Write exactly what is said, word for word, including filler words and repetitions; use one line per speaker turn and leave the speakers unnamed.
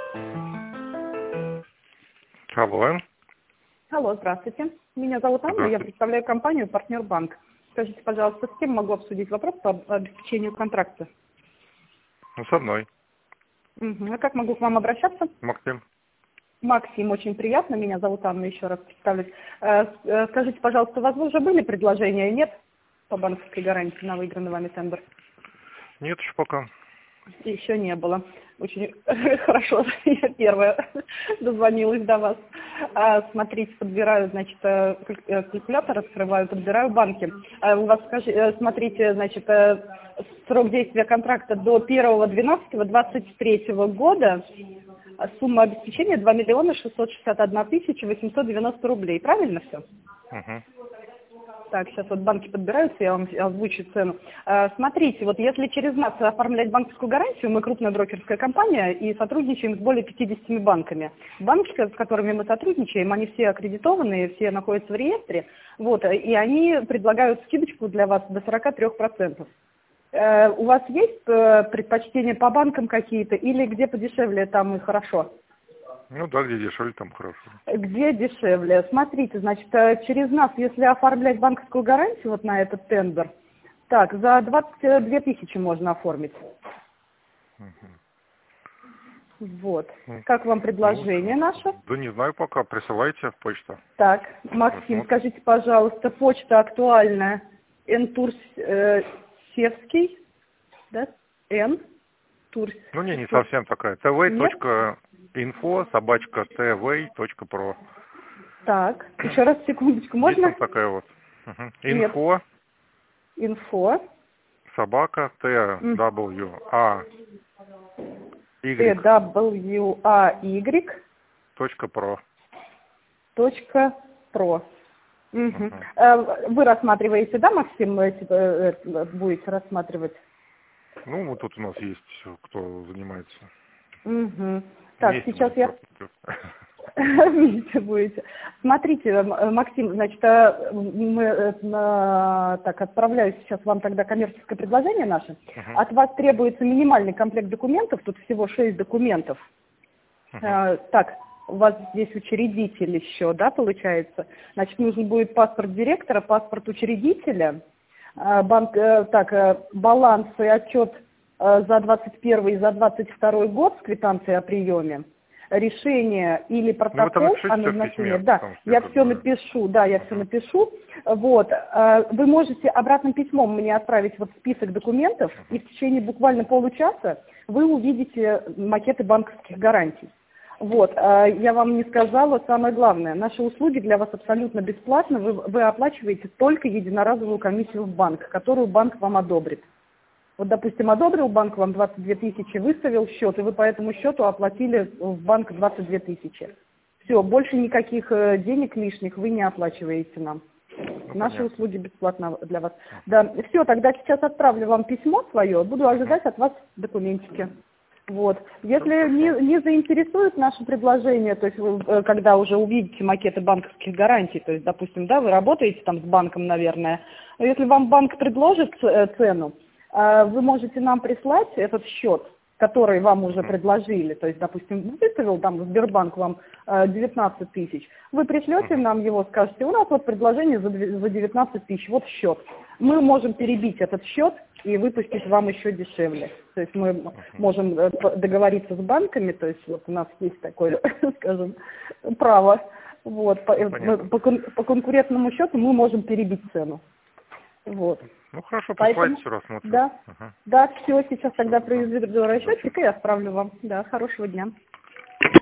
Алло.
Алло, здравствуйте. Меня зовут Анна, я представляю компанию «Партнер Банк». Скажите, пожалуйста, с кем могу обсудить вопрос по обеспечению контракта?
Ну, с одной.
Угу. А как могу к вам обращаться?
Максим.
Максим, очень приятно. Меня зовут Анна, еще раз представлюсь. Э, э, Скажите, пожалуйста, у вас уже были предложения, нет, по банковской гарантии на выигранный вами тендер?
Нет еще пока.
Еще не было. Очень хорошо, я первая дозвонилась до вас. А, смотрите, подбираю, значит, э, каль- э, калькулятор открываю, подбираю банки. А у вас, скажи, э, смотрите, значит, э, срок действия контракта до первого двенадцатого двадцать третьего года. А сумма обеспечения два миллиона шестьсот шестьдесят одна тысяча восемьсот девяносто рублей. Правильно все?
Угу.
Так, сейчас вот банки подбираются, я вам озвучу цену. А, Смотрите, вот если через нас оформлять банковскую гарантию, мы крупная брокерская компания и сотрудничаем с более пятидесятью банками. Банки, с которыми мы сотрудничаем, они все аккредитованные, все находятся в реестре, вот, и они предлагают скидочку для вас до сорока трёх процентов. Э, У вас есть э, предпочтения по банкам какие-то или где подешевле, там и хорошо?
Ну да, где дешевле, там хорошо.
Где дешевле? Смотрите, значит, э, через нас, если оформлять банковскую гарантию вот на этот тендер, так, за двадцать две тысячи можно оформить. Вот.
Ну,
Как вам
ну,
предложение наше?
да не знаю пока, присылайте в почту.
Так, Максим,
Посмотрим.
скажите, пожалуйста, почта актуальная. Н-Турсевский, да? Н. Турс.
Ну не, не
Тур-
совсем такая.
Нет?
tv.info, собачка tv.pro.
Так, еще раз, секундочку,
Есть
можно?
там такая вот. Угу.
Нет.
Info,
Инфо.
собака tw, a, y,
T-W-A-Y.
точка pro.
Точка про. Мгм.
Угу.
Э, Вы рассматриваете, да, Максим, эти, э, э, будете рассматривать?
Ну, вот тут у нас есть, кто занимается.
Угу. Так,
Вместе
сейчас
будем
я...
просмотреть.
Вместе будете. Смотрите, М- э, Максим, значит, э, мы э, на- так отправляю сейчас вам тогда коммерческое предложение наше.
Угу.
От вас требуется минимальный комплект документов, тут всего шесть документов.
Угу.
Э, Так, у вас здесь учредитель еще, да, получается? Значит, нужен будет паспорт директора, паспорт учредителя, э, банк, э, так, э, баланс и отчет э, за двадцать первый и за двадцать второй год с квитанцией о приеме, решение или
Ну, вы там
протокол
напишите
о
все в
назначении.
письме,
Да,
потому что я
я
как
все
бы...
напишу, да, я все
Угу.
напишу. Вот, э, вы можете обратным письмом мне отправить вот список документов, и в течение буквально получаса вы увидите макеты банковских гарантий. Вот, э, я вам не сказала, самое главное, наши услуги для вас абсолютно бесплатно, вы, вы оплачиваете только единоразовую комиссию в банк, которую банк вам одобрит. Вот, допустим, одобрил банк вам двадцать две тысячи, выставил счет, и вы по этому счету оплатили в банк двадцать две тысячи. Все, больше никаких э, денег лишних вы не оплачиваете нам.
Ну,
Наши
понятно.
услуги бесплатно для вас. Да, все, тогда сейчас отправлю вам письмо свое, буду ожидать от вас документики. Вот.
Все
Если
хорошо.
не, не заинтересует наше предложение, то есть вы, э, когда уже увидите макеты банковских гарантий, то есть, допустим, да, вы работаете там с банком, наверное, но если вам банк предложит ц- э, цену, э, вы можете нам прислать этот счет, который вам уже
Угу.
предложили, то есть, допустим, выставил там Сбербанк вам э, девятнадцать тысяч, вы пришлете
Угу.
нам его, скажете, у нас вот предложение за две- за девятнадцать тысяч, вот счет. Мы можем перебить этот счет и выпустить вам еще дешевле. То есть мы можем э, п- договориться с банками, то есть вот у нас есть такое, скажем, право. Вот, по,
Ну,
э, мы-
понятно.
по кон- по конкурентному счету мы можем перебить цену. Вот.
Ну, хорошо,
Поэтому,
присылайте, все рассмотрим.
да,
Угу.
да, все, сейчас
Все,
тогда
тогда.
произведу
Удачи.
расчетчик и отправлю вам. Да, хорошего дня.